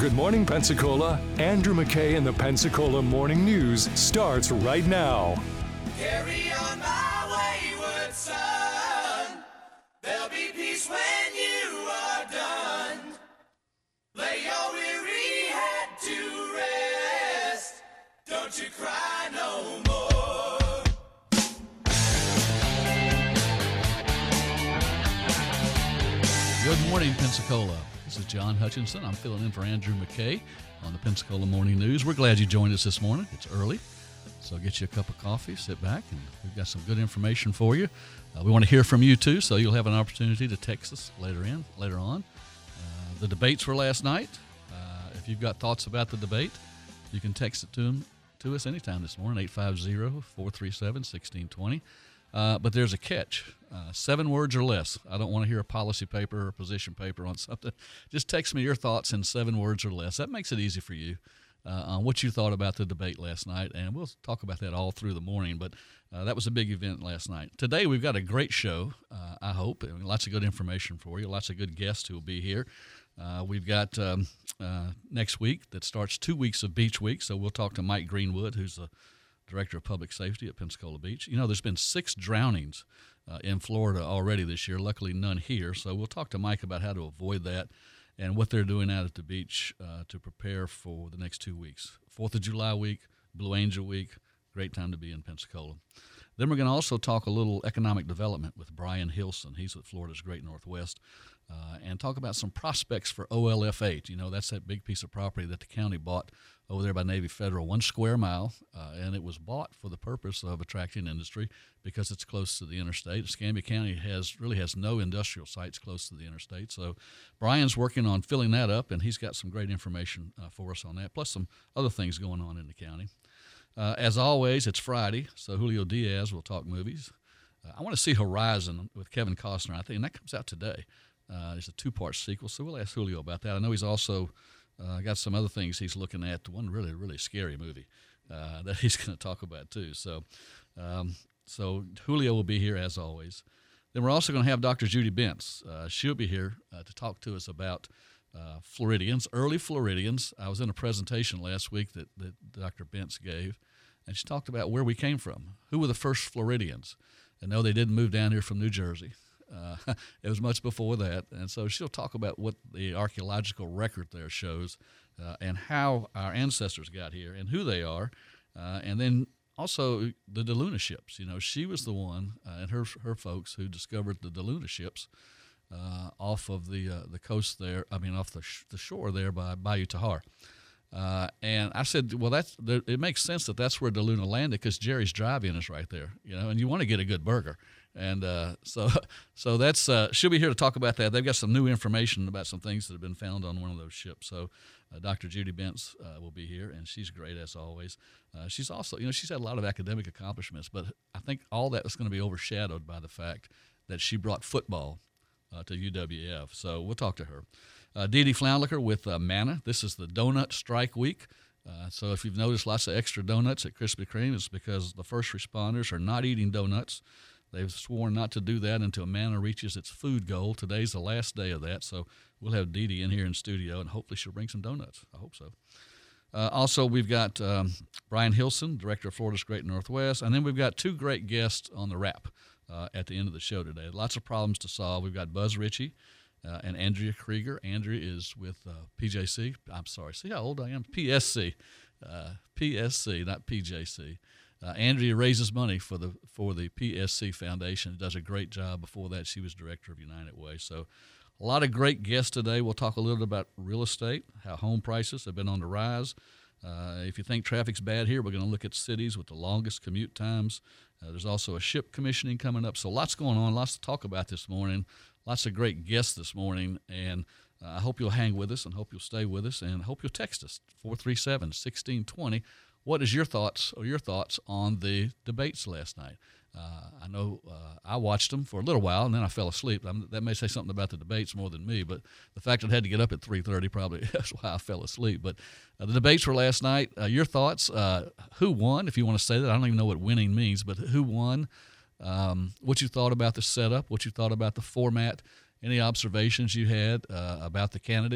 Good Morning Pensacola. Andrew McKay and the Pensacola Morning News starts right now. Carry on my wayward son. There'll be peace when you are done. Lay your weary head to rest. Don't you cry no more. Good morning, Pensacola. This is John Hutchinson. I'm filling in for Andrew McKay on the Pensacola Morning News. We're glad you joined us this morning. It's early, so get you a cup of coffee, sit back, and we've got some good information for you. We want to hear from you, too, so you'll have an opportunity to text us later on. The debates were last night. If you've got thoughts about the debate, you can text it to us anytime this morning, 850-437-1620. But there's a catch. 7 words or less. I don't want to hear a policy paper or a position paper on something. Just text me your thoughts in 7 words or less. That makes it easy for you on what you thought about the debate last night, and we'll talk about that all through the morning. But that was a big event last night. Today we've got a great show, I hope, and lots of good information for you, lots of good guests who will be here. We've got next week that starts 2 weeks of Beach Week, so we'll talk to Mike Greenwood, who's the Director of Public Safety at Pensacola Beach. You know, there's been 6 drownings in Florida already this year, luckily none here. So we'll talk to Mike about how to avoid that and what they're doing out at the beach to prepare for the next 2 weeks. 4th of July week, Blue Angel week, great time to be in Pensacola. Then we're going to also talk a little economic development with Brian Hilson. He's with Florida's Great Northwest. And talk about some prospects for OLF8. You know, that's that big piece of property that the county bought over there by Navy Federal, 1 square mile, and it was bought for the purpose of attracting industry because it's close to the interstate. Escambia County really has no industrial sites close to the interstate, so Brian's working on filling that up, and he's got some great information for us on that, plus some other things going on in the county. As always, it's Friday, so Julio Diaz will talk movies. I want to see Horizon with Kevin Costner, I think, and that comes out today. It's a 2-part sequel, so we'll ask Julio about that. I know he's also got some other things he's looking at, one really, really scary movie that he's going to talk about too. So Julio will be here as always. Then we're also going to have Dr. Judy Bentz. She'll be here to talk to us about Floridians, early Floridians. I was in a presentation last week that Dr. Bentz gave, and she talked about where we came from. Who were the first Floridians? And no, they didn't move down here from New Jersey. It was much before that, and so she'll talk about what the archaeological record there shows and how our ancestors got here and who they are, and then also the DeLuna ships. You know, she was the one and her folks who discovered the DeLuna ships off of the coast there. I mean, off the shore there by Bayou Tahar. And I said, well, it makes sense that's where DeLuna landed because Jerry's Drive-In is right there, you know, and you want to get a good burger. And so that's she'll be here to talk about that. They've got some new information about some things that have been found on one of those ships. So Dr. Judy Bentz will be here, and she's great as always. She's also, you know, she's had a lot of academic accomplishments, but I think all that is going to be overshadowed by the fact that she brought football to UWF. So we'll talk to her. Dee Dee Floundlicker with Manna. This is the Donut Strike Week. So if you've noticed lots of extra donuts at Krispy Kreme, it's because the first responders are not eating donuts. They've sworn not to do that until Manna reaches its food goal. Today's the last day of that, so we'll have Dee Dee in here in studio, and hopefully she'll bring some donuts. I hope so. Also, we've got Brian Hilson, Director of Florida's Great Northwest, and then we've got 2 great guests on the wrap at the end of the show today. Lots of problems to solve. We've got Buzz Ritchie and Andrea Krieger. Andrea is with PJC. I'm sorry. See how old I am? PSC. PSC, not PJC. Andrea raises money for the PSC Foundation. Does a great job. Before that, she was director of United Way. So a lot of great guests today. We'll talk a little bit about real estate, how home prices have been on the rise. If you think traffic's bad here, we're going to look at cities with the longest commute times. There's also a ship commissioning coming up. So lots going on, lots to talk about this morning. Lots of great guests this morning. And I hope you'll hang with us and hope you'll stay with us and hope you'll text us, 437-1620. What is your thoughts on the debates last night? I know I watched them for a little while, and then I fell asleep. That may say something about the debates more than me, but the fact that I had to get up at 3:30 probably that's why I fell asleep. But the debates were last night. Your thoughts? Who won, if you want to say that? I don't even know what winning means, but who won? What you thought about the setup? What you thought about the format? Any observations you had about the candidates?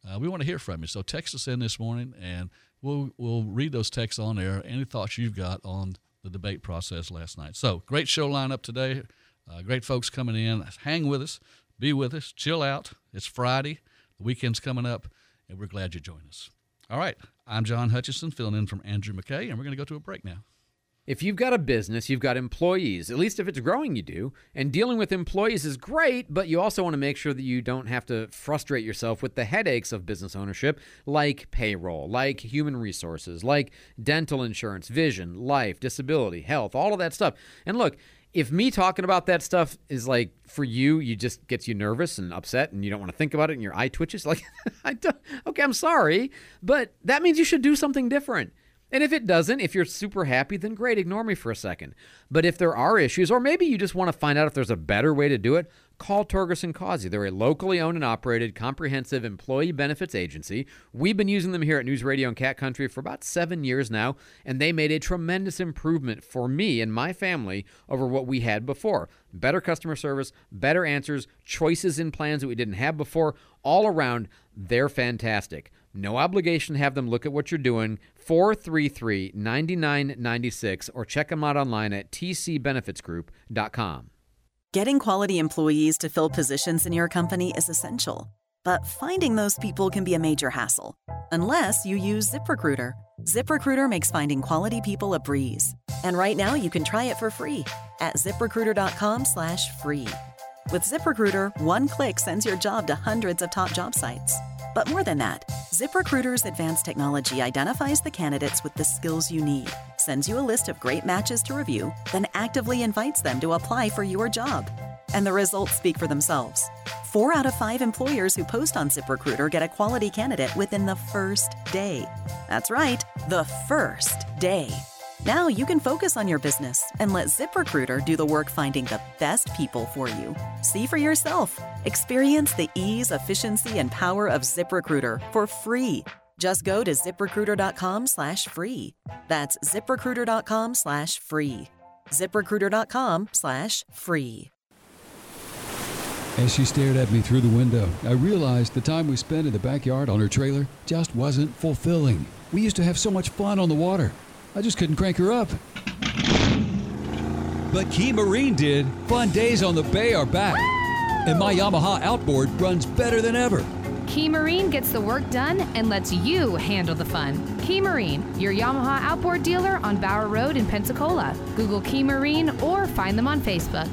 We want to hear from you. So text us in this morning, and we'll read those texts on air. Any thoughts you've got on the debate process last night. So great show lineup today. Great folks coming in. Hang with us. Be with us. Chill out. It's Friday. The weekend's coming up, and we're glad you joined us. All right. I'm John Hutchinson, filling in from Andrew McKay, and we're going to go to a break now. If you've got a business, you've got employees, at least if it's growing, you do. And dealing with employees is great, but you also want to make sure that you don't have to frustrate yourself with the headaches of business ownership, like payroll, like human resources, like dental insurance, vision, life, disability, health, all of that stuff. And look, if me talking about that stuff is like, for you just gets you nervous and upset and you don't want to think about it and your eye twitches, like, okay, I'm sorry, but that means you should do something different. And if it doesn't, if you're super happy, then great, ignore me for a second. But if there are issues, or maybe you just want to find out if there's a better way to do it, call Torgerson Causey. They're a locally owned and operated comprehensive employee benefits agency. We've been using them here at News Radio and Cat Country for about 7 years now, and they made a tremendous improvement for me and my family over what we had before. Better customer service, better answers, choices in plans that we didn't have before. All around, they're fantastic. No obligation to have them look at what you're doing. 433-9996, or check them out online at tcbenefitsgroup.com. Getting quality employees to fill positions in your company is essential, but finding those people can be a major hassle, unless you use ZipRecruiter. ZipRecruiter makes finding quality people a breeze. And right now you can try it for free at ZipRecruiter.com/free. With ZipRecruiter, one click sends your job to hundreds of top job sites. But more than that, ZipRecruiter's advanced technology identifies the candidates with the skills you need, sends you a list of great matches to review, then actively invites them to apply for your job. And the results speak for themselves. 4 out of 5 employers who post on ZipRecruiter get a quality candidate within the first day. That's right, the first day. Now you can focus on your business and let ZipRecruiter do the work finding the best people for you. See for yourself. Experience the ease, efficiency, and power of ZipRecruiter for free. Just go to ZipRecruiter.com/free. That's ZipRecruiter.com/free. ZipRecruiter.com/free. As she stared at me through the window, I realized the time we spent in the backyard on her trailer just wasn't fulfilling. We used to have so much fun on the water. I just couldn't crank her up. But Key Marine did. Fun days on the bay are back. And my Yamaha outboard runs better than ever. Key Marine gets the work done and lets you handle the fun. Key Marine, your Yamaha outboard dealer on Bower Road in Pensacola. Google Key Marine or find them on Facebook.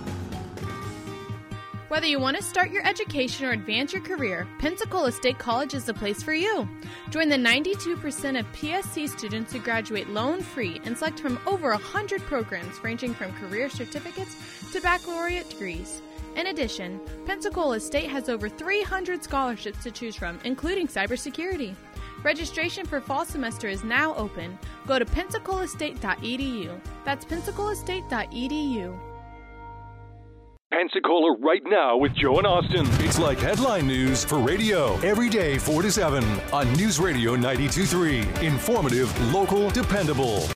Whether you want to start your education or advance your career, Pensacola State College is the place for you. Join the 92% of PSC students who graduate loan-free and select from over 100 programs ranging from career certificates to baccalaureate degrees. In addition, Pensacola State has over 300 scholarships to choose from, including cybersecurity. Registration for fall semester is now open. Go to pensacolaState.edu. That's pensacolaState.edu. Pensacola right now with Joe and Austin. It's like headline news for radio. Every day 4 to 7 on News Radio 92.3. Informative, local, dependable.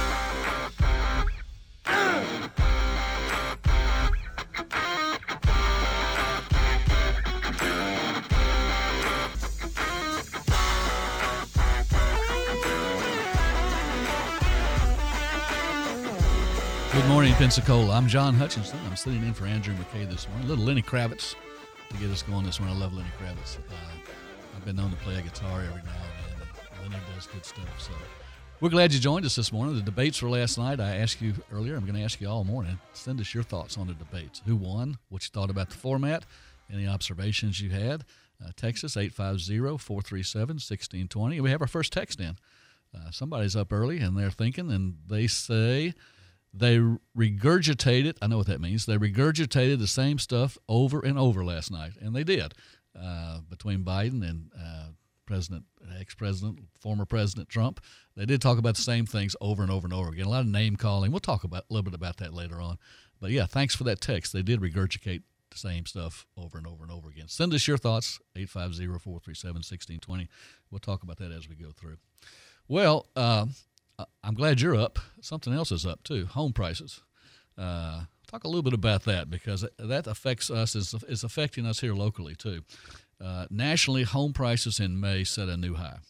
Good morning, Pensacola. I'm John Hutchinson. I'm sitting in for Andrew McKay this morning. Little Lenny Kravitz to get us going this morning. I love Lenny Kravitz. I've been known to play a guitar every now and then. Lenny does good stuff. So we're glad you joined us this morning. The debates were last night. I asked you earlier. I'm going to ask you all morning. Send us your thoughts on the debates. Who won? What you thought about the format? Any observations you had? Text us 850-437-1620. We have our first text in. Somebody's up early and they're thinking, and they say they regurgitated, I know what that means, they regurgitated the same stuff over and over last night, and they did, between Biden and ex-president, former President Trump. They did talk about the same things over and over and over again, a lot of name-calling. We'll talk about a little bit about that later on. But, yeah, thanks for that text. They did regurgitate the same stuff over and over and over again. Send us your thoughts, 850-437-1620. We'll talk about that as we go through. Well, I'm glad you're up. Something else is up, too, home prices. Talk a little bit about that because that affects us, is affecting us here locally, too. Nationally, home prices in May set a new high.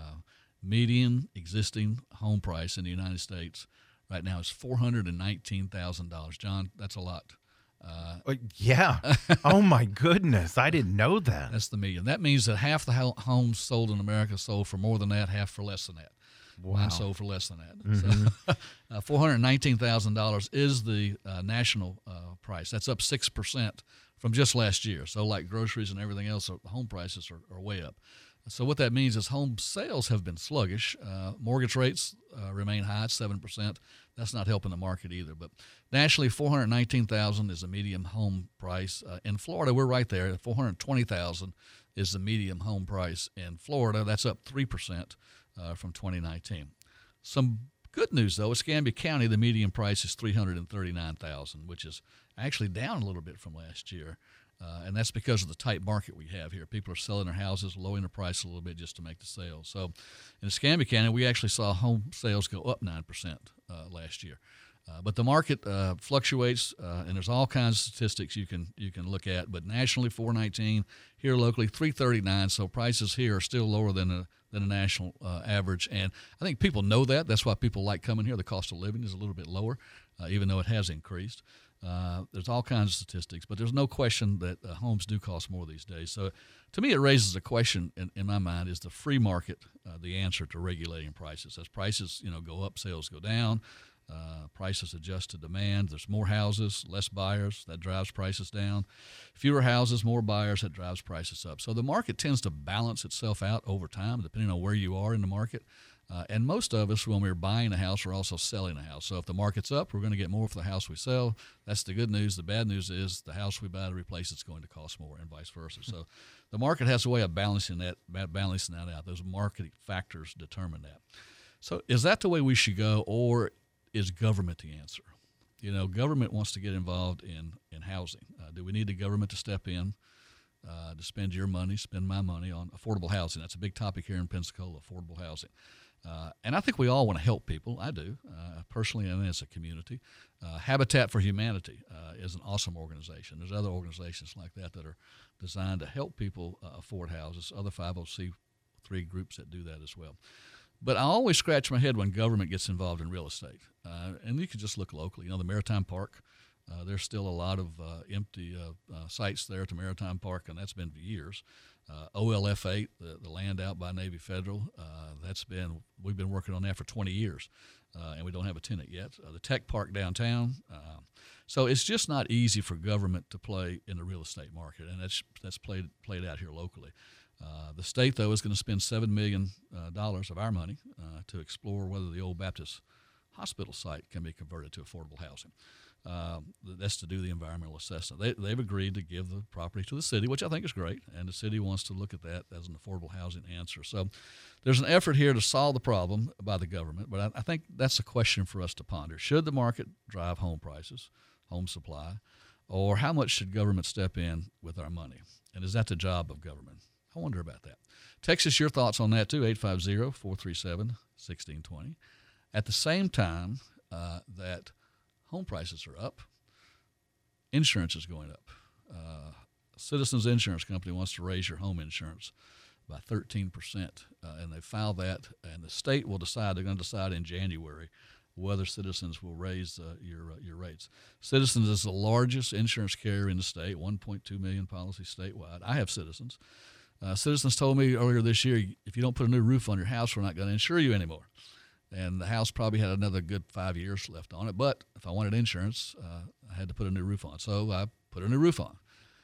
Median existing home price in the United States right now is $419,000. John, that's a lot. Yeah. Oh, my goodness. I didn't know that. That's the median. That means that half the homes sold in America sold for more than that, half for less than that. Wow. Mine sold for less than that. So, $419,000 is the national price. That's up 6% from just last year. So like groceries and everything else, home prices are way up. So what that means is home sales have been sluggish. Mortgage rates remain high at 7%. That's not helping the market either. But nationally, $419,000 is the median home price. In Florida, we're right there. $420,000 is the median home price in Florida. That's up 3% from 2019. Some good news, though, Escambia County, the median price is $339,000, which is actually down a little bit from last year. And that's because of the tight market we have here. People are selling their houses, lowering the price a little bit just to make the sale. So in Escambia County, we actually saw home sales go up 9% last year. But the market fluctuates, and there's all kinds of statistics you can look at. But nationally, $419, here locally, $339. So prices here are still lower than a national average. And I think people know that. That's why people like coming here. The cost of living is a little bit lower, even though it has increased. There's all kinds of statistics, but there's no question that homes do cost more these days. So to me, it raises a question in my mind, is the free market the answer to regulating prices? As prices go up, sales go down. Prices adjust to demand. There's more houses, less buyers. That drives prices down. Fewer houses, more buyers. That drives prices up. So the market tends to balance itself out over time, depending on where you are in the market. And most of us, when we're buying a house, we're also selling a house. So if the market's up, we're going to get more for the house we sell. That's the good news. The bad news is the house we buy to replace it's going to cost more, and vice versa. So the market has a way of balancing that out. Those market factors determine that. So is that the way we should go, or is government the answer? Government wants to get involved in housing. Do we need the government to step in to spend your money, spend my money on affordable housing? That's a big topic here in Pensacola, affordable housing. And I think we all want to help people. I do, personally and as a community. Habitat for Humanity is an awesome organization. There's other organizations like that are designed to help people afford houses, other 503 groups that do that as well. But I always scratch my head when government gets involved in real estate. And you can just look locally. The Maritime Park, there's still a lot of empty sites there at the Maritime Park, and that's been for years. OLF 8, the land out by Navy Federal, we've been working on that for 20 years, and we don't have a tenant yet. The Tech Park downtown. So it's just not easy for government to play in the real estate market, and that's played out here locally. The state, though, is going to spend $7 million of our money to explore whether the old Baptist hospital site can be converted to affordable housing. That's to do the environmental assessment. They've agreed to give the property to the city, which I think is great, and the city wants to look at that as an affordable housing answer. So there's an effort here to solve the problem by the government, but I think that's a question for us to ponder. Should the market drive home prices, home supply, or how much should government step in with our money? And is that the job of government? I wonder about that. Text us your thoughts on that, too, 850-437-1620. At the same time that home prices are up, insurance is going up. Citizens Insurance Company wants to raise your home insurance by 13%, and they filed that, and the state will decide. They're going to decide in January whether Citizens will raise your rates. Citizens is the largest insurance carrier in the state, 1.2 million policies statewide. I have Citizens. Citizens told me earlier this year, if you don't put a new roof on your house, we're not going to insure you anymore. And the house probably had another good 5 years left on it. But if I wanted insurance, I had to put a new roof on. So I put a new roof on.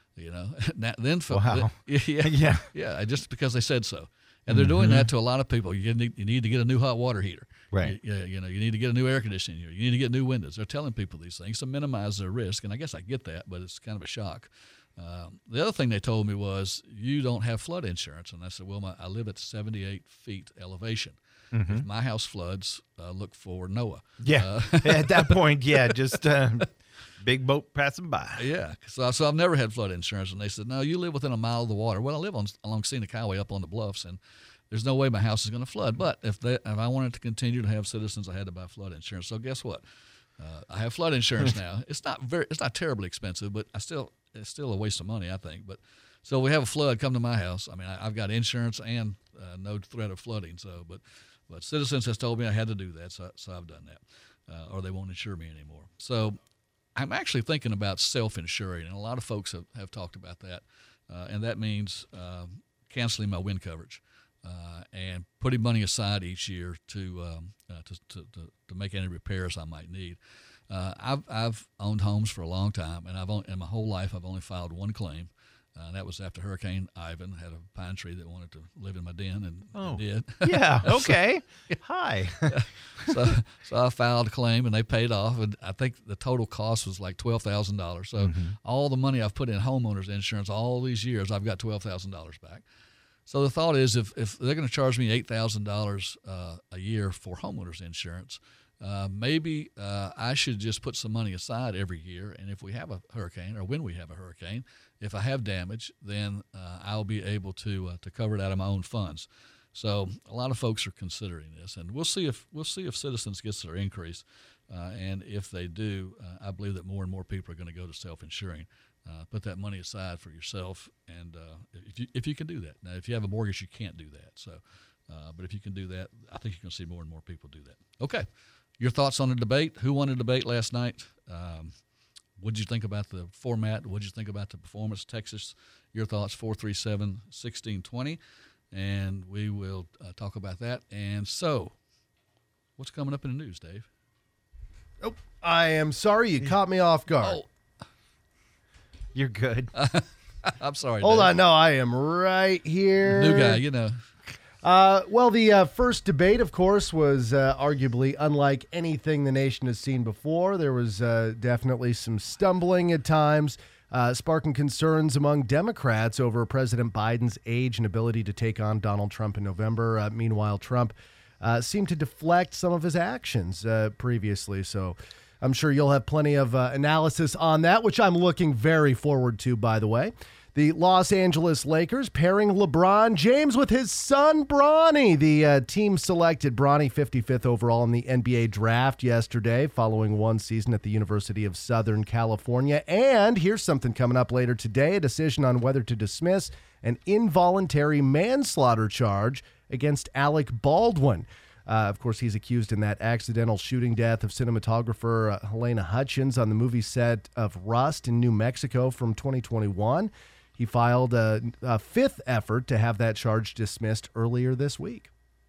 Wow. Yeah, just because they said so. And they're doing that to a lot of people. You need to get a new hot water heater. Right. You need to get a new air conditioning unit. You need to get new windows. They're telling people these things to minimize their risk. And I guess I get that, but it's kind of a shock. The other thing they told me was, you don't have flood insurance. And I said, well, I live at 78 feet elevation. Mm-hmm. If my house floods, look for NOAA. Yeah, at that point, just big boat passing by. Yeah, so I've never had flood insurance. And they said, no, you live within a mile of the water. Well, I live along Scenic Highway up on the bluffs, and there's no way my house is going to flood. But if I wanted to continue to have Citizens, I had to buy flood insurance. So guess what? I have flood insurance now. It's not terribly expensive, but it's still a waste of money, I think. But So we have a flood come to my house. I mean, I've got insurance and no threat of flooding. So, but Citizens has told me I had to do that, so I've done that, or they won't insure me anymore. So I'm actually thinking about self-insuring, and a lot of folks have talked about that, and that means canceling my wind coverage and putting money aside each year to make any repairs I might need. I've owned homes for a long time, and in my whole life I've only filed one claim. That was after Hurricane Ivan. Had a pine tree that wanted to live in my den, and it did. Yeah, okay. Hi. So I filed a claim, and they paid off. And I think the total cost was like $12,000. So all the money I've put in homeowners insurance all these years, I've got $12,000 back. So the thought is, if they're going to charge me $8,000 a year for homeowners insurance, maybe I should just put some money aside every year, and if we have a hurricane, or when we have a hurricane, if I have damage, then I'll be able to cover it out of my own funds. So a lot of folks are considering this, and we'll see if Citizens gets their increase, and if they do, I believe that more and more people are going to go to self-insuring. Put that money aside for yourself, and if you can do that. Now, if you have a mortgage, you can't do that. So, but if you can do that, I think you're going to see more and more people do that. Okay. Your thoughts on the debate? Who won the debate last night? What did you think about the format? What did you think about the performance? Texas, your thoughts, 437-1620. And we will talk about that. And so, what's coming up in the news, Dave? Oh, I am sorry. You caught me off guard. Oh. You're good. I'm sorry, Hold Dave. on. No, I am right here. New guy, you know. Well, the first debate, of course, was arguably unlike anything the nation has seen before. There was definitely some stumbling at times, sparking concerns among Democrats over President Biden's age and ability to take on Donald Trump in November. Meanwhile, Trump seemed to deflect some of his actions previously. So I'm sure you'll have plenty of analysis on that, which I'm looking very forward to, by the way. The Los Angeles Lakers pairing LeBron James with his son, Bronny. The team selected Bronny 55th overall in the NBA draft yesterday, following one season at the University of Southern California. And here's something coming up later today, a decision on whether to dismiss an involuntary manslaughter charge against Alec Baldwin. Of course, he's accused in that accidental shooting death of cinematographer Helena Hutchins on the movie set of Rust in New Mexico from 2021. He filed a fifth effort to have that charge dismissed earlier this week.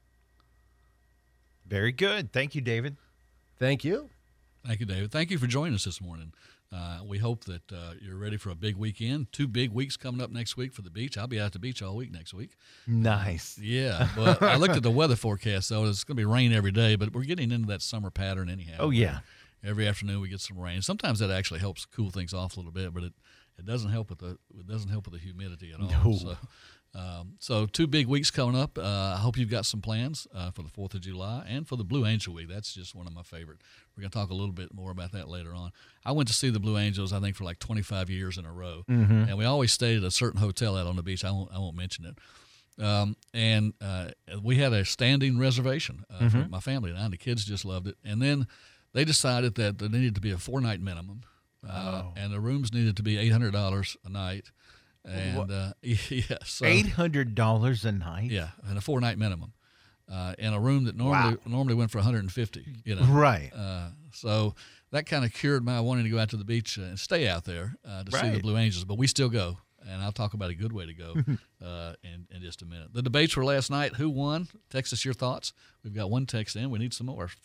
Very good. Thank you, David. Thank you. Thank you, David. Thank you for joining us this morning. We hope that you're ready for a big weekend. 2 big weeks coming up next week for the beach. I'll be out at the beach all week next week. Nice. Yeah. But I looked at the weather forecast, though. It's going to be rain every day, but we're getting into that summer pattern anyhow. Oh, yeah. Every afternoon we get some rain. Sometimes that actually helps cool things off a little bit, but it doesn't help with the humidity at all. No. So 2 big weeks coming up. I hope you've got some plans for the 4th of July and for the Blue Angel Week. That's just one of my favorite. We're going to talk a little bit more about that later on. I went to see the Blue Angels, I think, for like 25 years in a row, and we always stayed at a certain hotel out on the beach. I won't mention it. And we had a standing reservation for my family and I. The kids just loved it. And then they decided that there needed to be a 4-night minimum, and the rooms needed to be $800 a night. And yeah, so $800 a night. Yeah, and a 4-night minimum, in a room that normally went for $150. You know, right? So that kind of cured my wanting to go out to the beach and stay out there to see the Blue Angels. But we still go, and I'll talk about a good way to go in just a minute. The debates were last night. Who won? Text us your thoughts. We've got one text in. We need some more.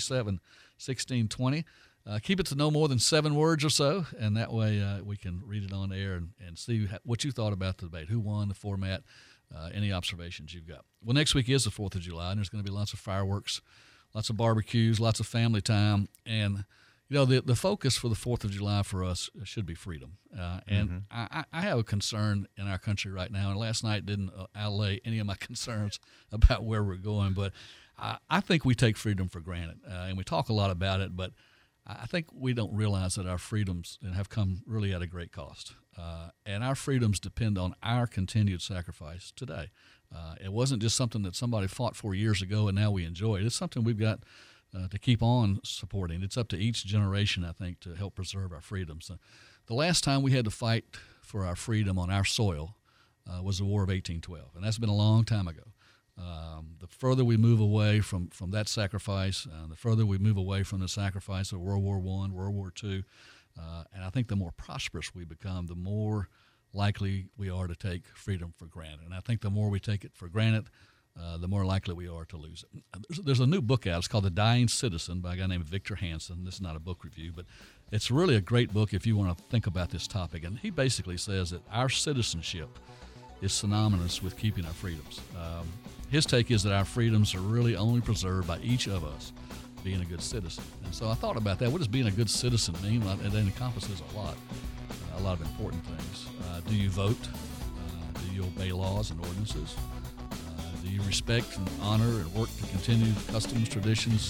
437-1620. Keep it to no more than 7 words or so, and that way we can read it on air and see what you thought about the debate. Who won, the format, any observations you've got. Well, next week is the 4th of July, and there's going to be lots of fireworks, lots of barbecues, lots of family time. And, you know, the focus for the 4th of July for us should be freedom. And I have a concern in our country right now, and last night didn't allay any of my concerns about where we're going. But I think we take freedom for granted, and we talk a lot about it, but I think we don't realize that our freedoms have come really at a great cost. And our freedoms depend on our continued sacrifice today. It wasn't just something that somebody fought for years ago and now we enjoy it. It's something we've got to keep on supporting. It's up to each generation, I think, to help preserve our freedoms. The last time we had to fight for our freedom on our soil was the War of 1812, and that's been a long time ago. The further we move away from that sacrifice, the further we move away from the sacrifice of World War I, World War II, and I think the more prosperous we become, the more likely we are to take freedom for granted. And I think the more we take it for granted, the more likely we are to lose it. There's a new book out. It's called The Dying Citizen by a guy named Victor Hanson. This is not a book review, but it's really a great book if you want to think about this topic. And he basically says that our citizenship is synonymous with keeping our freedoms. His take is that our freedoms are really only preserved by each of us being a good citizen. And so I thought about that. What does being a good citizen mean? It encompasses a lot of important things. Do you vote? Do you obey laws and ordinances? Do you respect and honor and work to continue customs, traditions?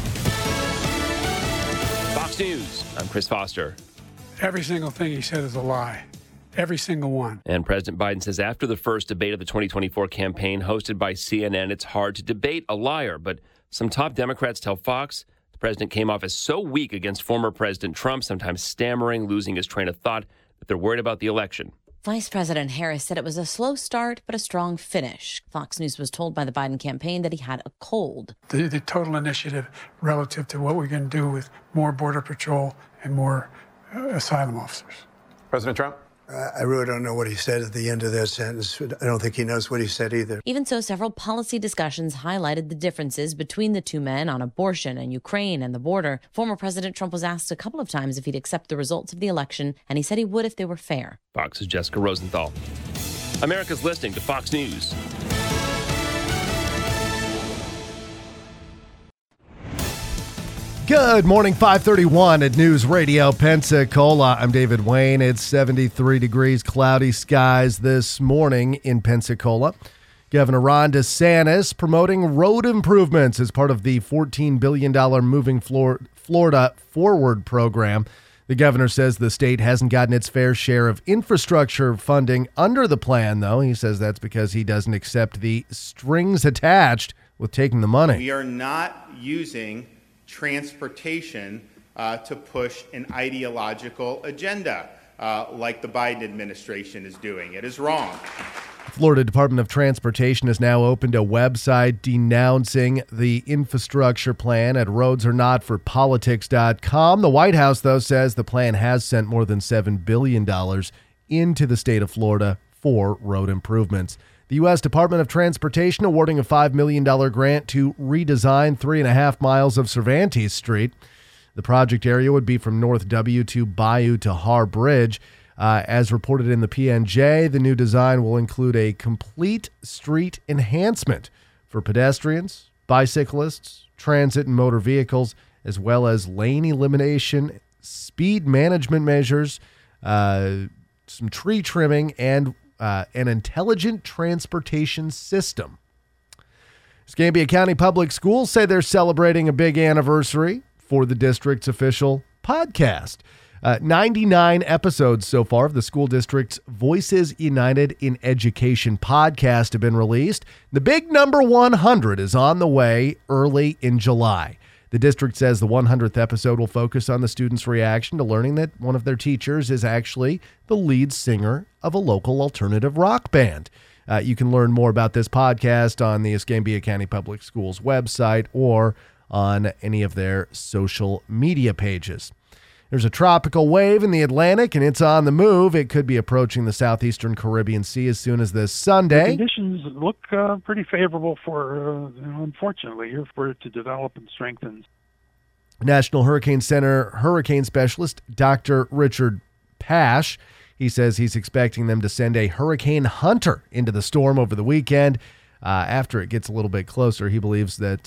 Fox News, I'm Chris Foster. Every single thing he said is a lie. Every single one. And President Biden says after the first debate of the 2024 campaign hosted by CNN, it's hard to debate a liar. But some top Democrats tell Fox the president came off as so weak against former President Trump, sometimes stammering, losing his train of thought, that they're worried about the election. Vice President Harris said it was a slow start, but a strong finish. Fox News was told by the Biden campaign that he had a cold. The total initiative relative to what we're going to do with more Border Patrol and more asylum officers. President Trump? I really don't know what he said at the end of that sentence. I don't think he knows what he said either. Even so, several policy discussions highlighted the differences between the two men on abortion and Ukraine and the border. Former President Trump was asked a couple of times if he'd accept the results of the election, and he said he would if they were fair. Fox's Jessica Rosenthal. America's listening to Fox News. Good morning, 531 at News Radio Pensacola. I'm David Wayne. It's 73 degrees, cloudy skies this morning in Pensacola. Governor Ron DeSantis promoting road improvements as part of the $14 billion Moving Florida Forward program. The governor says the state hasn't gotten its fair share of infrastructure funding under the plan, though. He says that's because he doesn't accept the strings attached with taking the money. We are not using transportation to push an ideological agenda like the Biden administration is doing. It is wrong. Florida Department of Transportation has now opened a website denouncing the infrastructure plan at roadsarnotforpolitics.com. The White House, though, says the plan has sent more than $7 billion into the state of Florida for road improvements. The U.S. Department of Transportation awarding a $5 million grant to redesign 3.5 miles of Cervantes Street. The project area would be from North W to Bayou to Har Bridge. As reported in the PNJ, the new design will include a complete street enhancement for pedestrians, bicyclists, transit and motor vehicles, as well as lane elimination, speed management measures, some tree trimming, and an intelligent transportation system. Escambia County Public Schools say they're celebrating a big anniversary for the district's official podcast. 99 episodes so far of the school district's Voices United in Education podcast have been released. The big number 100 is on the way early in July. The district says the 100th episode will focus on the students' reaction to learning that one of their teachers is actually the lead singer of a local alternative rock band. You can learn more about this podcast on the Escambia County Public Schools website or on any of their social media pages. There's a tropical wave in the Atlantic, and it's on the move. It could be approaching the southeastern Caribbean Sea as soon as this Sunday. The conditions look pretty favorable for, unfortunately, here for it to develop and strengthen. National Hurricane Center hurricane specialist Dr. Richard Pash, he says he's expecting them to send a hurricane hunter into the storm over the weekend. After it gets a little bit closer, he believes that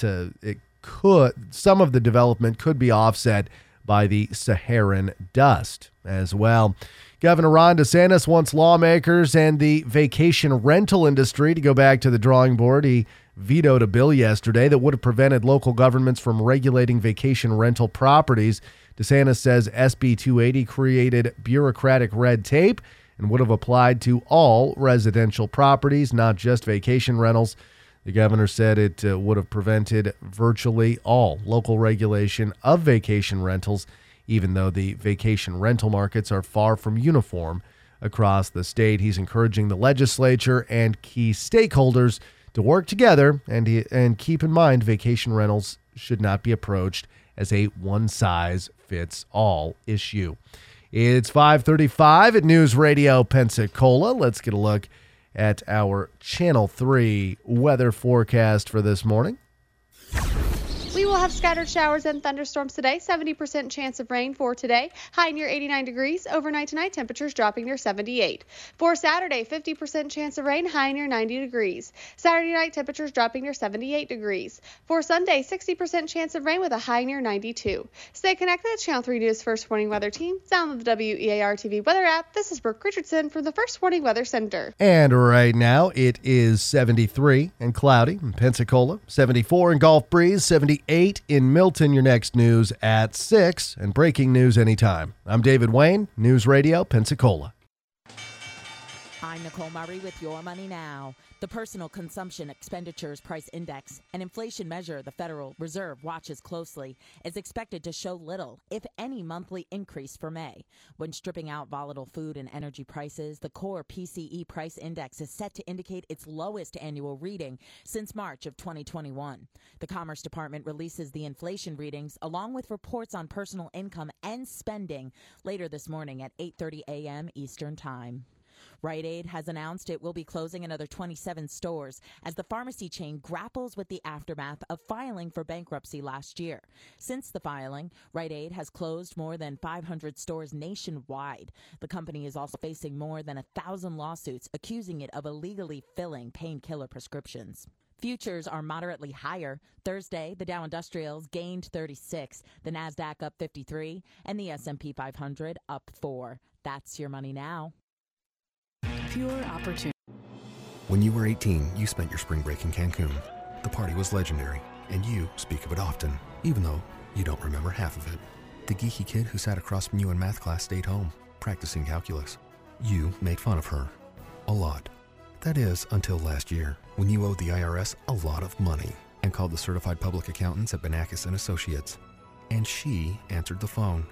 some of the development could be offset by the Saharan dust as well. Governor Ron DeSantis wants lawmakers and the vacation rental industry to go back to the drawing board. He vetoed a bill yesterday that would have prevented local governments from regulating vacation rental properties. DeSantis says SB 280 created bureaucratic red tape and would have applied to all residential properties, not just vacation rentals. The governor said it would have prevented virtually all local regulation of vacation rentals, even though the vacation rental markets are far from uniform across the state. He's encouraging the legislature and key stakeholders to work together and keep in mind vacation rentals should not be approached as a one-size-fits-all issue. It's 5:35 at News Radio Pensacola. Let's get a look at our Channel 3 weather forecast for this morning. We will have scattered showers and thunderstorms today. 70% chance of rain for today. High near 89 degrees. Overnight tonight, temperatures dropping near 78. For Saturday, 50% chance of rain. High near 90 degrees. Saturday night, temperatures dropping near 78 degrees. For Sunday, 60% chance of rain with a high near 92. Stay connected to Channel 3 News First Warning Weather Team. Download the WEAR TV weather app. This is Brooke Richardson from the First Warning Weather Center. And right now, it is 73 and cloudy in Pensacola, 74 in Gulf Breeze, 78 in Milton. Your next news at 6 and breaking news anytime. I'm David Wayne, News Radio Pensacola. I'm Nicole Murray with Your Money Now. The Personal Consumption Expenditures Price Index, an inflation measure the Federal Reserve watches closely, is expected to show little, if any, monthly increase for May. When stripping out volatile food and energy prices, the core PCE price index is set to indicate its lowest annual reading since March of 2021. The Commerce Department releases the inflation readings along with reports on personal income and spending later this morning at 8:30 a.m. Eastern Time. Rite Aid has announced it will be closing another 27 stores as the pharmacy chain grapples with the aftermath of filing for bankruptcy last year. Since the filing, Rite Aid has closed more than 500 stores nationwide. The company is also facing more than 1,000 lawsuits accusing it of illegally filling painkiller prescriptions. Futures are moderately higher. Thursday, the Dow Industrials gained 36, the Nasdaq up 53, and the S&P 500 up 4. That's Your Money Now. Pure opportunity. When you were 18, you spent your spring break in Cancun. The party was legendary, and you speak of it often, even though you don't remember half of it. The geeky kid who sat across from you in math class stayed home, practicing calculus. You made fun of her. A lot. That is, until last year, when you owed the IRS a lot of money and called the certified public accountants at Banakis & Associates. And she answered the phone.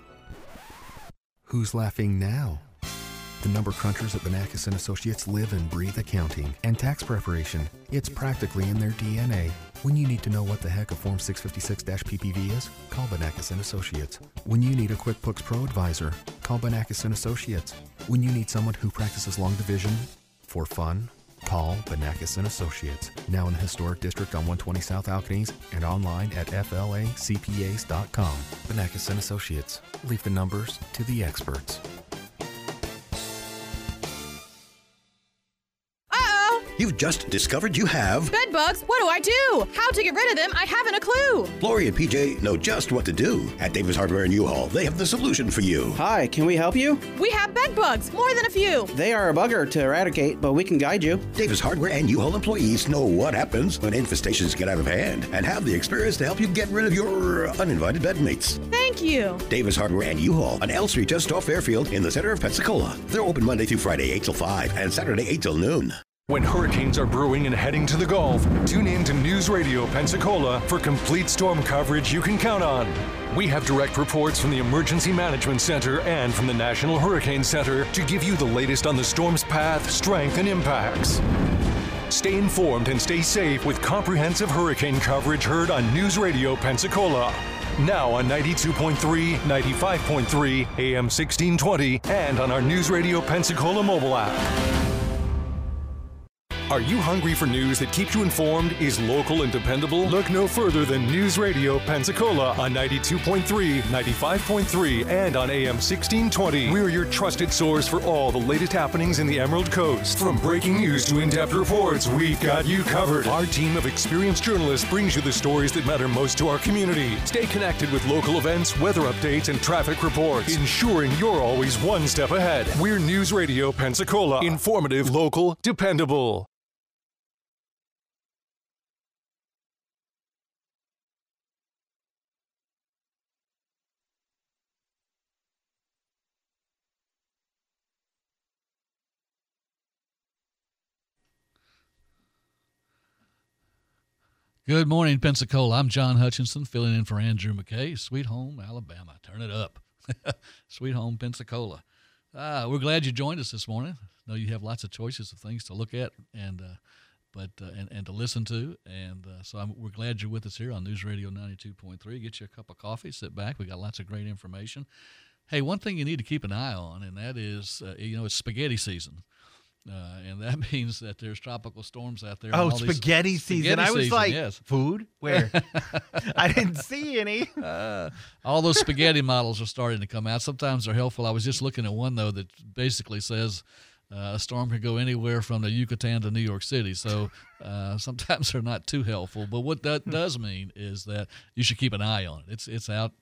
Who's laughing now? The number crunchers at Banakis & Associates live and breathe accounting and tax preparation. It's practically in their DNA. When you need to know what the heck a Form 656-PPV is, call Banakis & Associates. When you need a QuickBooks Pro advisor, call Banakis & Associates. When you need someone who practices long division for fun, call Banakis & Associates. Now in the Historic District on 120 South Alcanese and online at flacpas.com. Banakis & Associates. Leave the numbers to the experts. You've just discovered you have bed bugs. What do I do? How to get rid of them? I haven't a clue. Lori and PJ know just what to do. At Davis Hardware in U-Haul, they have the solution for you. Hi, can we help you? We have bed bugs, more than a few. They are a bugger to eradicate, but we can guide you. Davis Hardware and U-Haul employees know what happens when infestations get out of hand and have the experience to help you get rid of your uninvited bedmates. Thank you. Davis Hardware and U-Haul on L Street just off Fairfield in the center of Pensacola. They're open Monday through Friday 8 till 5 and Saturday 8 till noon. When hurricanes are brewing and heading to the Gulf, tune in to News Radio Pensacola for complete storm coverage you can count on. We have direct reports from the Emergency Management Center and from the National Hurricane Center to give you the latest on the storm's path, strength, and impacts. Stay informed and stay safe with comprehensive hurricane coverage heard on News Radio Pensacola. Now on 92.3, 95.3, AM 1620, and on our News Radio Pensacola mobile app. Are you hungry for news that keeps you informed, is local and dependable? Look no further than News Radio Pensacola on 92.3, 95.3, and on AM 1620. We're your trusted source for all the latest happenings in the Emerald Coast. From breaking news to in-depth reports, we've got you covered. Our team of experienced journalists brings you the stories that matter most to our community. Stay connected with local events, weather updates, and traffic reports, ensuring you're always one step ahead. We're News Radio Pensacola. Informative, local, dependable. Good morning, Pensacola. I'm John Hutchinson, filling in for Andrew McKay. Sweet home, Alabama. Turn it up. Sweet home, Pensacola. We're glad you joined us this morning. I know you have lots of choices of things to look at and to listen to, and we're glad you're with us here on News Radio 92.3. Get you a cup of coffee, sit back. We got lots of great information. Hey, one thing you need to keep an eye on, and that is, it's spaghetti season. And that means that there's tropical storms out there. Oh, spaghetti season. I was like, yes. Food? Where? I didn't see any. All those spaghetti models are starting to come out. Sometimes they're helpful. I was just looking at one, though, that basically says a storm could go anywhere from the Yucatan to New York City. So sometimes they're not too helpful. But what that does mean is that you should keep an eye on it. It's out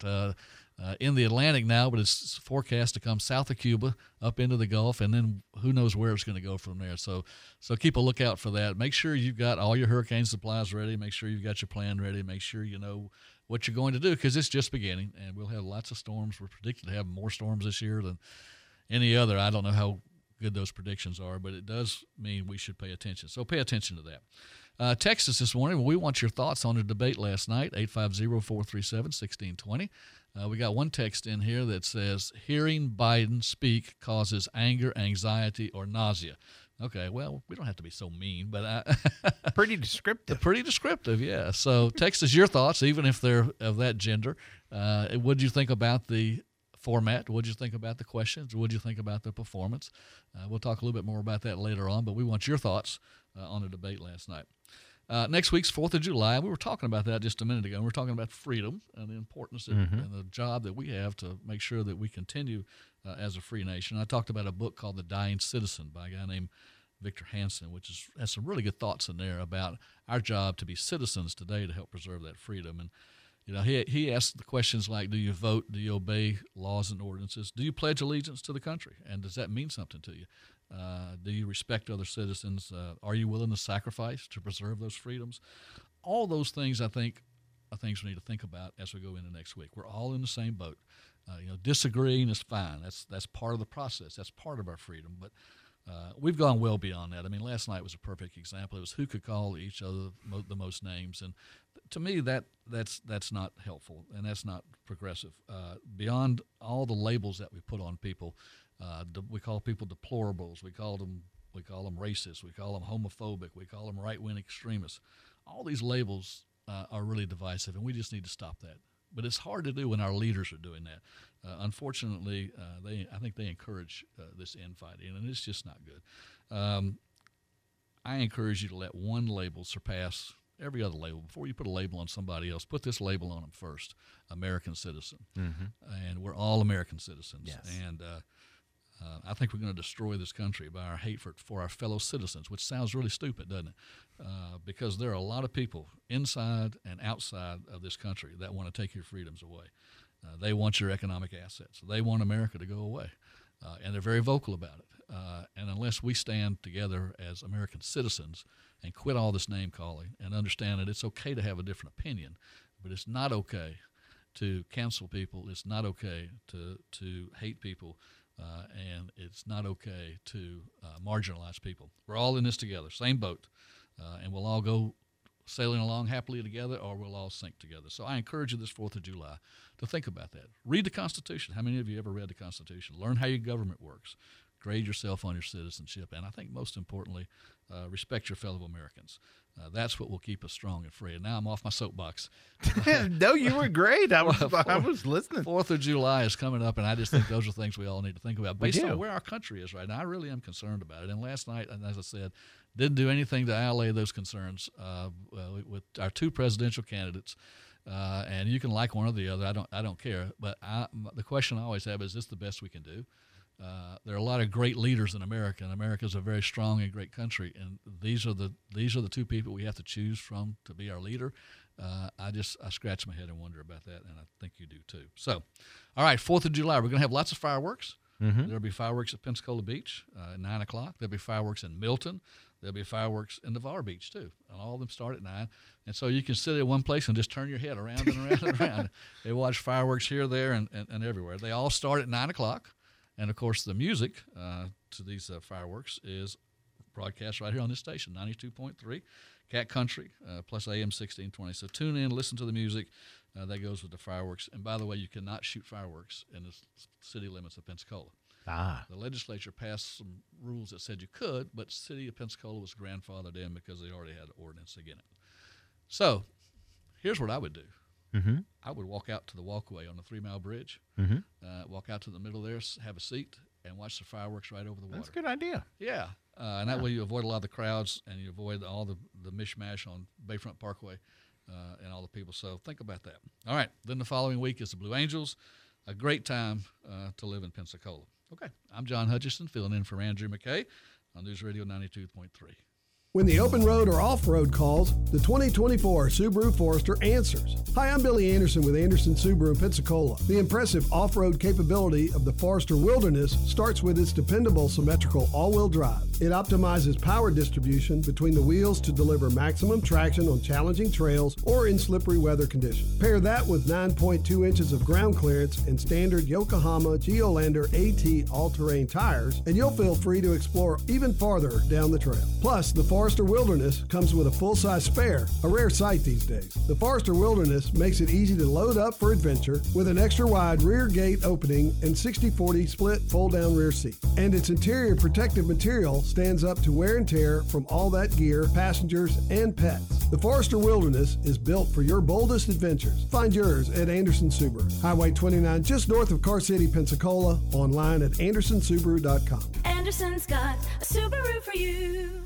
in the Atlantic now, but it's forecast to come south of Cuba, up into the Gulf, and then who knows where it's going to go from there. So keep a lookout for that. Make sure you've got all your hurricane supplies ready. Make sure you've got your plan ready. Make sure you know what you're going to do, because it's just beginning, and we'll have lots of storms. We're predicted to have more storms this year than any other. I don't know how good those predictions are, but it does mean we should pay attention. So pay attention to that. Text us this morning. We want your thoughts on the debate last night, 850-437-1620. We got one text in here that says, hearing Biden speak causes anger, anxiety, or nausea. Okay, well, we don't have to be so mean, but pretty descriptive. Pretty descriptive, yeah. So text us your thoughts, even if they're of that gender. What did you think about the format? What did you think about the questions? What did you think about the performance? We'll talk a little bit more about that later on, but we want your thoughts on the debate last night. Next week's 4th of July, we were talking about that just a minute ago. We were talking about freedom and the importance and the job that we have to make sure that we continue as a free nation. I talked about a book called The Dying Citizen by a guy named Victor Hanson, which has some really good thoughts in there about our job to be citizens today to help preserve that freedom. And he asked the questions like, do you vote? Do you obey laws and ordinances? Do you pledge allegiance to the country? And does that mean something to you? Do you respect other citizens? Are you willing to sacrifice to preserve those freedoms? All those things, I think, are things we need to think about as we go into next week. We're all in the same boat. Disagreeing is fine. That's part of the process. That's part of our freedom. But we've gone well beyond that. I mean, last night was a perfect example. It was who could call each other the most names. And to me, that's not helpful, and that's not progressive. Beyond all the labels that we put on people, we call people deplorables. We call them racist. We call them homophobic. We call them right-wing extremists. All these labels are really divisive, and we just need to stop that. But it's hard to do when our leaders are doing that. Unfortunately, I think they encourage this infighting, and it's just not good. I encourage you to let one label surpass every other label. Before you put a label on somebody else, put this label on them first, American citizen. And we're all American citizens. Yes. And I think we're going to destroy this country by our hate for our fellow citizens, which sounds really stupid, doesn't it? Because there are a lot of people inside and outside of this country that want to take your freedoms away. They want your economic assets. They want America to go away. And they're very vocal about it. And unless we stand together as American citizens and quit all this name-calling and understand that it's okay to have a different opinion, but it's not okay to cancel people, it's not okay to hate people, and it's not okay to marginalize people. We're all in this together, same boat, and we'll all go sailing along happily together, or we'll all sink together. So I encourage you this 4th of July to think about that. Read the Constitution. How many of you ever read the Constitution? Learn how your government works. Grade yourself on your citizenship. And I think most importantly, respect your fellow Americans. That's what will keep us strong and free. And now I'm off my soapbox. No, you were great. I was listening. 4th of July is coming up, and I just think those are things we all need to think about based on where our country is right now. I really am concerned about it. And last night, as I said, didn't do anything to allay those concerns with our two presidential candidates. And you can like one or the other. I don't care. But the question I always have is this the best we can do? There are a lot of great leaders in America, and America is a very strong and great country. And these are the two people we have to choose from to be our leader. I scratch my head and wonder about that, and I think you do too. So, all right, 4th of July, we're going to have lots of fireworks. There'll be fireworks at Pensacola Beach at 9 o'clock. There'll be fireworks in Milton. There'll be fireworks in Navarre Beach, too. And all of them start at 9. And so you can sit at one place and just turn your head around and around and around. They watch fireworks here, there, and everywhere. They all start at 9 o'clock. And, of course, the music to these fireworks is broadcast right here on this station, 92.3, Cat Country, plus AM 1620. So tune in, listen to the music that goes with the fireworks. And, by the way, you cannot shoot fireworks in the city limits of Pensacola. The legislature passed some rules that said you could, but the city of Pensacola was grandfathered in because they already had an ordinance against it. So here's what I would do. Mm-hmm. I would walk out to the walkway on the 3 Mile Bridge, walk out to the middle there, have a seat, and watch the fireworks right over the water. That's a good idea. Yeah. And that way you avoid a lot of the crowds and you avoid all the mishmash on Bayfront Parkway and all the people. So think about that. All right. Then the following week is the Blue Angels. A great time to live in Pensacola. Okay. I'm John Hutchison, filling in for Andrew McKay on News Radio 92.3. When the open road or off-road calls, the 2024 Subaru Forester answers. Hi, I'm Billy Anderson with Anderson Subaru in Pensacola. The impressive off-road capability of the Forester Wilderness starts with its dependable symmetrical all-wheel drive. It optimizes power distribution between the wheels to deliver maximum traction on challenging trails or in slippery weather conditions. Pair that with 9.2 inches of ground clearance and standard Yokohama Geolander AT all-terrain tires, and you'll feel free to explore even farther down the trail. Plus, the Forester Wilderness comes with a full-size spare, a rare sight these days. The Forester Wilderness makes it easy to load up for adventure with an extra-wide rear gate opening and 60/40 split fold-down rear seat. And its interior protective material stands up to wear and tear from all that gear, passengers, and pets. The Forester Wilderness is built for your boldest adventures. Find yours at Anderson Subaru, Highway 29, just north of Car City, Pensacola, online at andersonsubaru.com. Anderson's got a Subaru for you.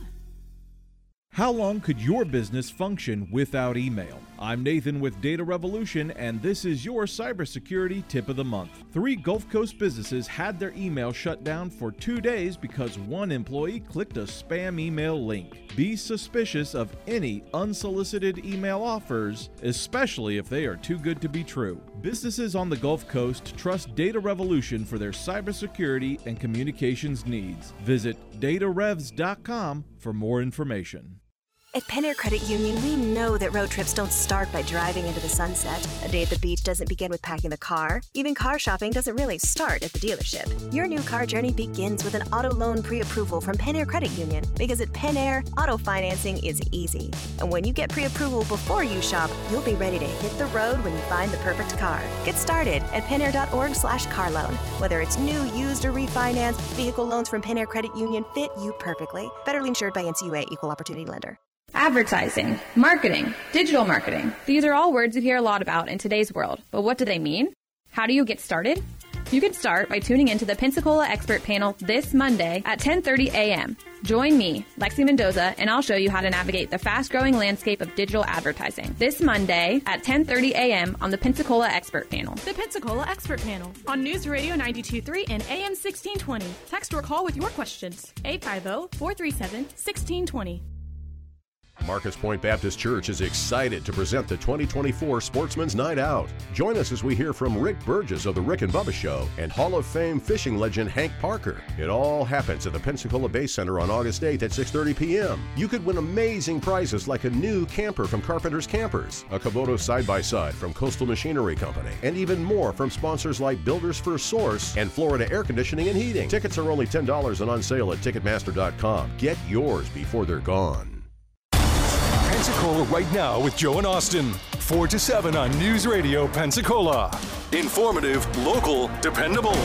How long could your business function without email? I'm Nathan with Data Revolution, and this is your cybersecurity tip of the month. 3 Gulf Coast businesses had their email shut down for 2 days because one employee clicked a spam email link. Be suspicious of any unsolicited email offers, especially if they are too good to be true. Businesses on the Gulf Coast trust Data Revolution for their cybersecurity and communications needs. Visit datarevs.com for more information. At Pen-Air Credit Union, we know that road trips don't start by driving into the sunset. A day at the beach doesn't begin with packing the car. Even car shopping doesn't really start at the dealership. Your new car journey begins with an auto loan pre-approval from Pen-Air Credit Union, because at Pen-Air, auto financing is easy. And when you get pre-approval before you shop, you'll be ready to hit the road when you find the perfect car. Get started at penair.org/car loan. Whether it's new, used, or refinance, vehicle loans from Pen-Air Credit Union fit you perfectly. Federally insured by NCUA, Equal Opportunity Lender. Advertising, marketing, digital marketing. These are all words you hear a lot about in today's world. But what do they mean? How do you get started? You can start by tuning into the Pensacola Expert Panel this Monday at 10:30 a.m. Join me, Lexi Mendoza, and I'll show you how to navigate the fast-growing landscape of digital advertising. This Monday at 10:30 a.m. on the Pensacola Expert Panel. The Pensacola Expert Panel on News Radio 92.3 and AM 1620. Text or call with your questions. 850-437-1620. Marcus Point Baptist Church is excited to present the 2024 Sportsman's Night Out. Join us as we hear from Rick Burgess of The Rick and Bubba Show and Hall of Fame fishing legend Hank Parker. It all happens at the Pensacola Bay Center on August 8th at 6:30 p.m. You could win amazing prizes like a new camper from Carpenter's Campers, a Kubota side-by-side from Coastal Machinery Company, and even more from sponsors like Builders First Source and Florida Air Conditioning and Heating. Tickets are only $10 and on sale at Ticketmaster.com. Get yours before they're gone. Pensacola right now with Joe and Austin. 4 to 7 on News Radio Pensacola. Informative, local, dependable.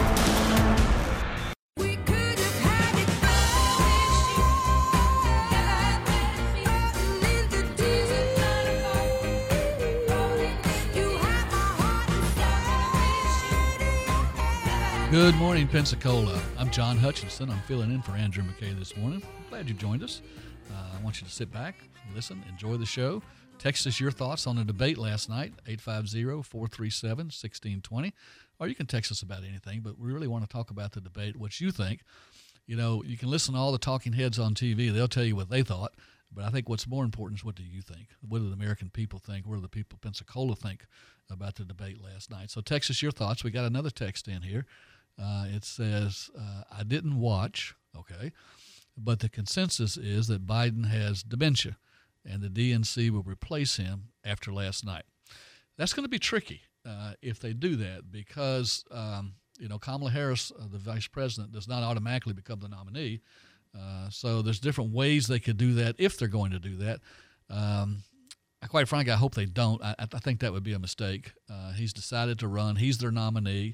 Good morning, Pensacola. I'm John Hutchinson. I'm filling in for Andrew McKay this morning. Glad you joined us. I want you to sit back, listen, enjoy the show. Text us your thoughts on the debate last night, 850-437-1620. Or you can text us about anything, but we really want to talk about the debate, what you think. You know, you can listen to all the talking heads on TV. They'll tell you what they thought. But I think what's more important is what do you think? What do the American people think? What do the people of Pensacola think about the debate last night? So text us your thoughts. We got another text in here. It says, I didn't watch, okay, but the consensus is that Biden has dementia and the DNC will replace him after last night. That's going to be tricky if they do that because, Kamala Harris, the vice president, does not automatically become the nominee. So there's different ways they could do that if they're going to do that. Quite frankly, I hope they don't. I think that would be a mistake. He's decided to run. He's their nominee.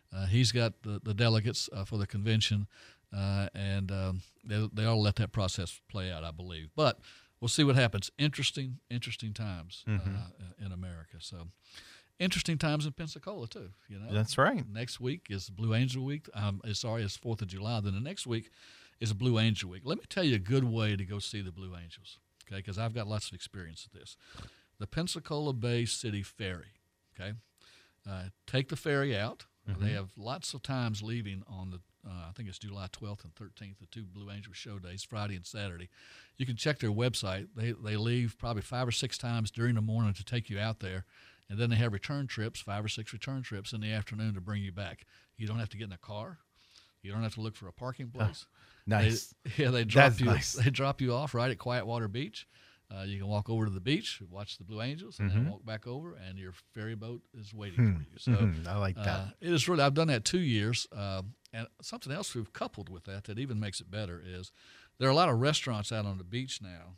He's got the delegates for the convention, and they ought to let that process play out, I believe. But we'll see what happens. Interesting times in America. So interesting times in Pensacola too. That's right. Next week is Blue Angel Week. It's 4th of July. Then the next week is Blue Angel Week. Let me tell you a good way to go see the Blue Angels. Okay, because I've got lots of experience with this. The Pensacola Bay City Ferry. Okay, take the ferry out. They have lots of times leaving on the I think it's July 12th and 13th, the two Blue Angel show days, Friday and Saturday. You can check their website. They leave probably 5 or 6 times during the morning to take you out there, and then they have return trips, 5 or 6 return trips in the afternoon to bring you back. You don't have to get in a car. You don't have to look for a parking place. Nice. They drop you. Nice. They drop you off right at Quietwater Beach. You can walk over to the beach, watch the Blue Angels, and then walk back over, and your ferry boat is waiting for you. So I like that. It is really. I've done that 2 years, and something else we've coupled with that even makes it better is there are a lot of restaurants out on the beach now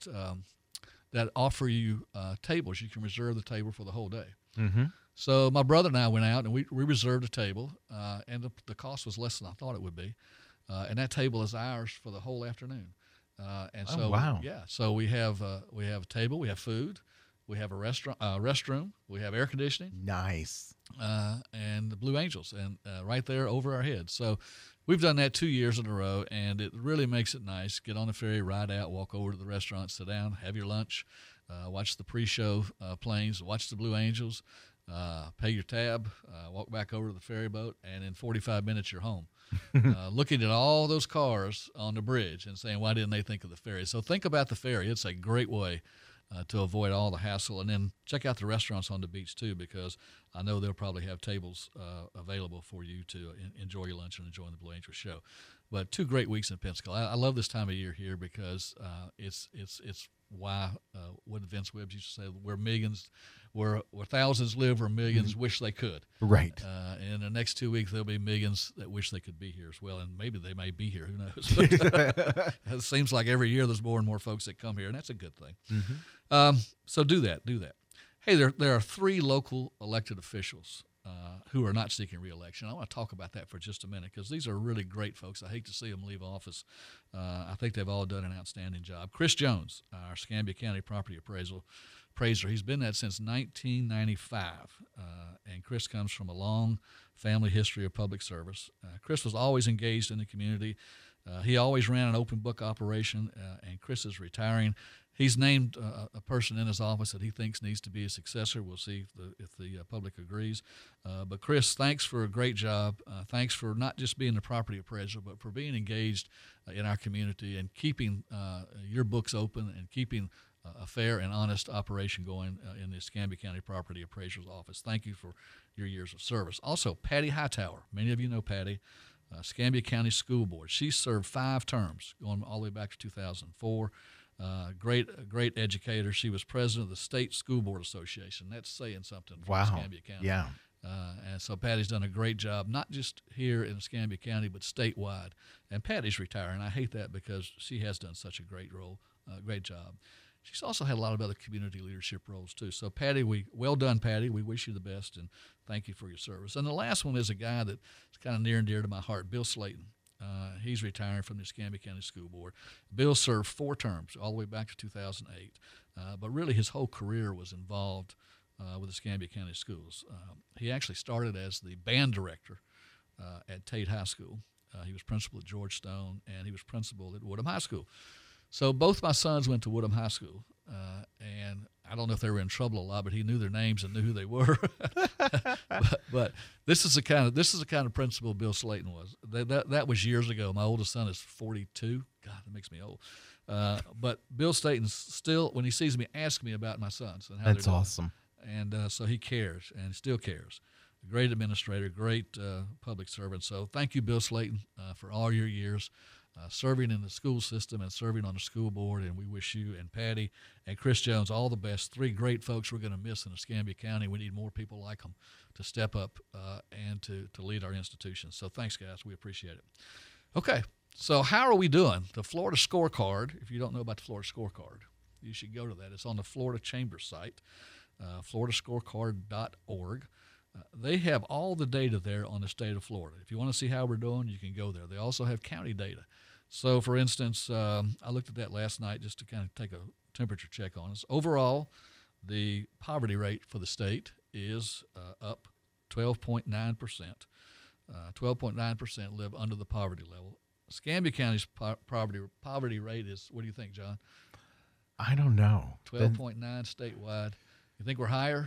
that offer you tables. You can reserve the table for the whole day. So my brother and I went out, and we reserved a table, and the cost was less than I thought it would be, and that table is ours for the whole afternoon. Wow. Yeah, so we have a table, we have food, we have a restroom, we have air conditioning. Nice. And the Blue Angels, and right there over our heads. So we've done that 2 years in a row, and it really makes it nice. Get on the ferry, ride out, walk over to the restaurant, sit down, have your lunch, watch the pre-show planes, watch the Blue Angels, pay your tab, walk back over to the ferry boat, and in 45 minutes you're home. Looking at all those cars on the bridge and saying, why didn't they think of the ferry? So think about the ferry. It's a great way to avoid all the hassle. And then check out the restaurants on the beach, too, because I know they'll probably have tables available for you to enjoy your lunch and enjoy the Blue Angel show. But 2 great weeks in Pensacola. I love this time of year here because it's why what Vince Webb used to say, where thousands live, where millions wish they could. Right. In the next 2 weeks, there'll be millions that wish they could be here as well, and maybe they may be here. Who knows? But, it seems like every year there's more and more folks that come here, and that's a good thing. So do that. Hey, there are 3 local elected officials who are not seeking re-election. I want to talk about that for just a minute because these are really great folks. I hate to see them leave office. I think they've all done an outstanding job. Chris Jones, our Escambia County property appraiser, he's been that since 1995, and Chris comes from a long family history of public service. Chris was always engaged in the community. He always ran an open book operation, and Chris is retiring. He's named a person in his office that he thinks needs to be a successor. We'll see if the public agrees. But Chris, thanks for a great job. Thanks for not just being the property appraiser, but for being engaged in our community and keeping your books open and keeping a fair and honest operation going in the Escambia County Property Appraiser's Office. Thank you for your years of service. Also, Patty Hightower. Many of you know Patty. Escambia County School Board. She served 5 terms, going all the way back to 2004. Great educator. She was president of the State School Board Association. That's saying something for Escambia County. Yeah. And so Patty's done a great job, not just here in Escambia County, but statewide. And Patty's retiring. I hate that because she has done such a great job. She's also had a lot of other community leadership roles, too. So, Patty, well done, Patty. We wish you the best, and thank you for your service. And the last one is a guy that's kind of near and dear to my heart, Bill Slayton. He's retiring from the Escambia County School Board. Bill served 4 terms, all the way back to 2008. But really, his whole career was involved with the Escambia County Schools. He actually started as the band director at Tate High School. He was principal at George Stone, and he was principal at Woodham High School. So both my sons went to Woodham High School, and I don't know if they were in trouble a lot, but he knew their names and knew who they were. but this is the kind of principal Bill Slayton was. That was years ago. My oldest son is 42. God, that makes me old. But Bill Slayton still, when he sees me, asks me about my sons and how they're doing. That's awesome. And so he cares and still cares. A great administrator, great public servant. So thank you, Bill Slayton, for all your years. Serving in the school system and serving on the school board, and we wish you and Patty and Chris Jones all the best. 3 great folks we're going to miss in Escambia County. We need more people like them to step up and to lead our institutions. So thanks, guys. We appreciate it. Okay, so how are we doing? The Florida Scorecard, if you don't know about the Florida Scorecard, you should go to that. It's on the Florida Chamber site, floridascorecard.org. They have all the data there on the state of Florida. If you want to see how we're doing, you can go there. They also have county data. So, for instance, I looked at that last night just to kind of take a temperature check on us. Overall, the poverty rate for the state is up 12.9%. 12.9% live under the poverty level. Escambia County's poverty rate is, what do you think, John? I don't know. 12.9 statewide. You think we're higher?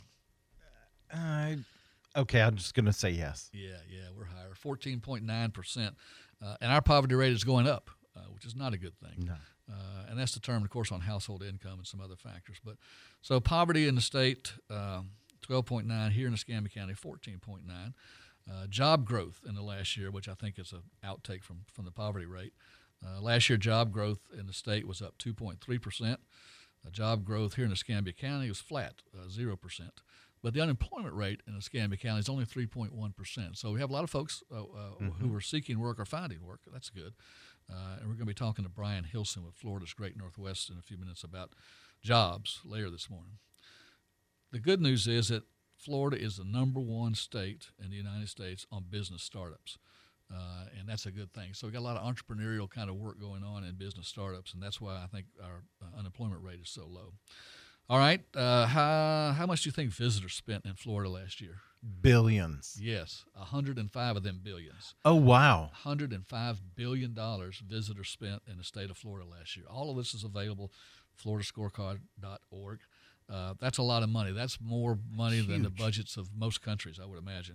Okay, I'm just going to say yes. Yeah, we're higher. 14.9%. And our poverty rate is going up, which is not a good thing. No. And that's determined, of course, on household income and some other factors. But so poverty in the state, 12.9. Here in Escambia County, 14.9. Job growth in the last year, which I think is an outtake from the poverty rate. Last year, job growth in the state was up 2.3%. Job growth here in Escambia County was flat, 0%. But the unemployment rate in Escambia County is only 3.1%. So we have a lot of folks who are seeking work or finding work. That's good. And we're going to be talking to Brian Hilson with Florida's Great Northwest in a few minutes about jobs later this morning. The good news is that Florida is the #1 state in the United States on business startups. And that's a good thing. So we got a lot of entrepreneurial kind of work going on in business startups, and that's why I think our unemployment rate is so low. All right. How much do you think visitors spent in Florida last year? Billions. Yes, 105 of them billions. Oh, wow. $105 billion visitors spent in the state of Florida last year. All of this is available, floridascorecard.org. That's a lot of money. That's more money than the budgets of most countries, I would imagine.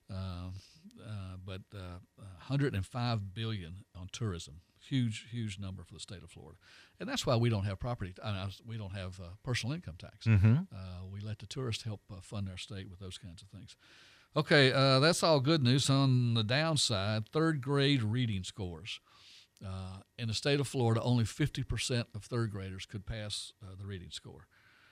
But $105 billion on tourism. Huge number for the state of Florida. And that's why we don't have we don't have personal income tax. We let the tourists help fund our state with those kinds of things. Okay, that's all good news. On the downside, third grade reading scores. In the state of Florida, only 50% of third graders could pass the reading score.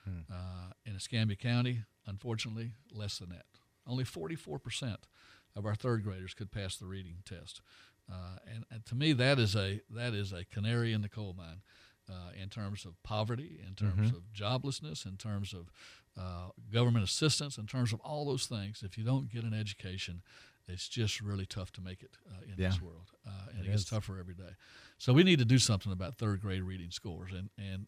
In Escambia County, unfortunately, less than that. Only 44% of our third graders could pass the reading test. And to me, that is a canary in the coal mine in terms of poverty, in terms of joblessness, in terms of government assistance, in terms of all those things. If you don't get an education, it's just really tough to make it in this world, and it gets tougher every day. So we need to do something about third grade reading scores, and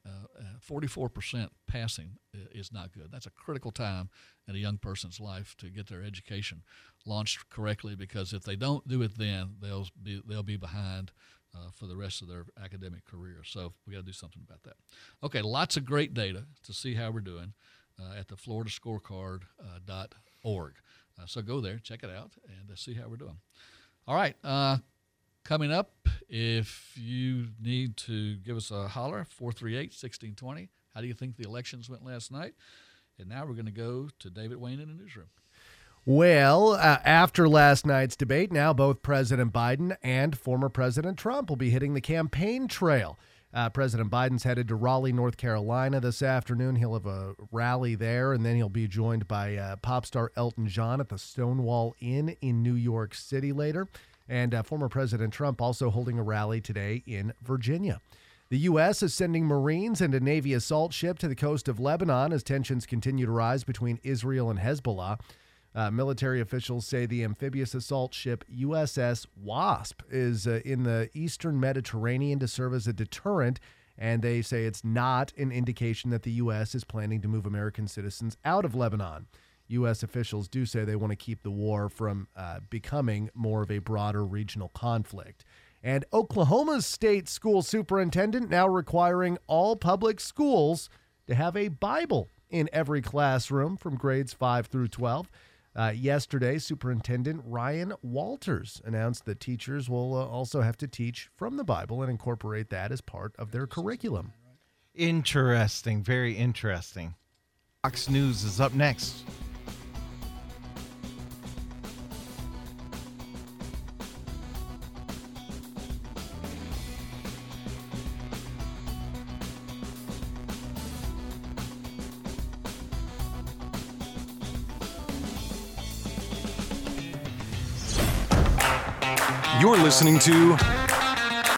44% passing is not good. That's a critical time in a young person's life to get their education launched correctly, because if they don't do it then, they'll be behind for the rest of their academic career. So we got to do something about that. Okay, lots of great data to see how we're doing at the floridascorecard.org. So go there, check it out, and see how we're doing. All right, coming up, if you need to give us a holler, 438-1620. How do you think the elections went last night? And now we're going to go to David Wayne in the newsroom. Well, after last night's debate, now both President Biden and former President Trump will be hitting the campaign trail. President Biden's headed to Raleigh, North Carolina this afternoon. He'll have a rally there, and then he'll be joined by pop star Elton John at the Stonewall Inn in New York City later. And former President Trump also holding a rally today in Virginia. The U.S. is sending Marines and a Navy assault ship to the coast of Lebanon as tensions continue to rise between Israel and Hezbollah. Military officials say the amphibious assault ship USS Wasp is in the eastern Mediterranean to serve as a deterrent, and they say it's not an indication that the U.S. is planning to move American citizens out of Lebanon. U.S. officials do say they want to keep the war from becoming more of a broader regional conflict. And Oklahoma's state school superintendent now requiring all public schools to have a Bible in every classroom from grades 5 through 12. Yesterday, Superintendent Ryan Walters announced that teachers will also have to teach from the Bible and incorporate that as part of their curriculum. Interesting. Very interesting. Fox News is up next. You're listening to